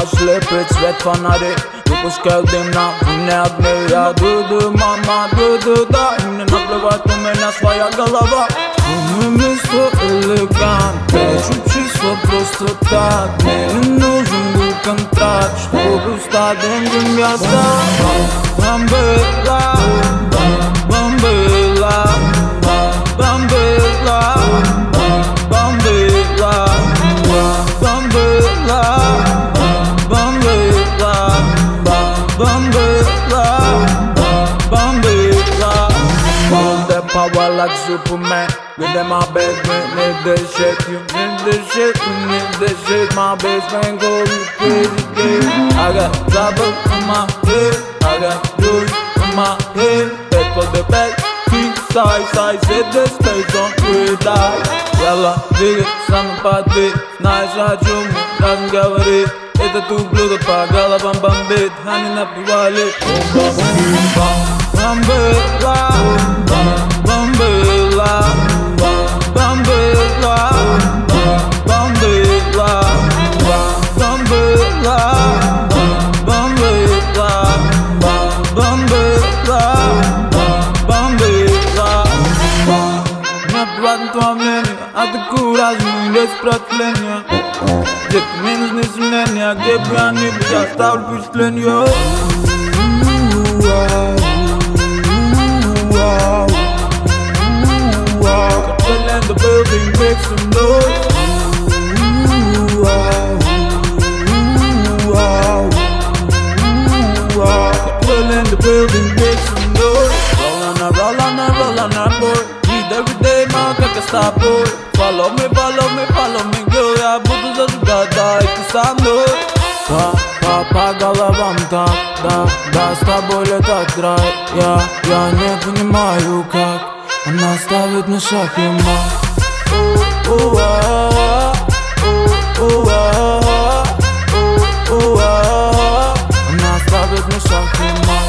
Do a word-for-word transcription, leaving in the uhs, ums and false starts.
слепит свет фонарей. Выпускаю дым на фоне огней. Я ду-ду, мама, ду-ду, да. И мне наплевать, у меня своя голова. Мы место элегант, хочу числа просто так. Мне не нужен был контракт, чтобы стать другим я стал. Бомбила, бомбила, бомбила, бомбила, бомбила, бомбила, бомбила, бомбila. Hold that power like Superman. With them my best friend, need this shit. You need this shit, you need this shit. My best friend go you crazy, yeah. I got trouble in my head, I got jewels in my head. Head for the back, keep side, side. Set the space on red light. Yalla, двигаться на поды. Знаешь, о чем мы должны говорить. Это тут блюдо по головам бомбит. Они напевали бомбила, бомбила, бомбила, бомбила, бомбила, бомбила, бомбила. Мне плевать на твое мнение, а такую разную есть протление. Где-то мне нужны сомнения, где бы я ни был, я оставлю впечатление. Cartel in the building, make some noise. Cartel in the building, make some noise. Roll on a, roll on a, roll on a, boy. Need every day, man, как я с тобой. Follow me, follow me, follow me, girl. Я буду зажигать, да, и ты со мной. По, по, по головам так, да, да, с тобой летать рай. Я, я не понимаю, как она ставит на шаг и мат. Она ставит на шаг и мат.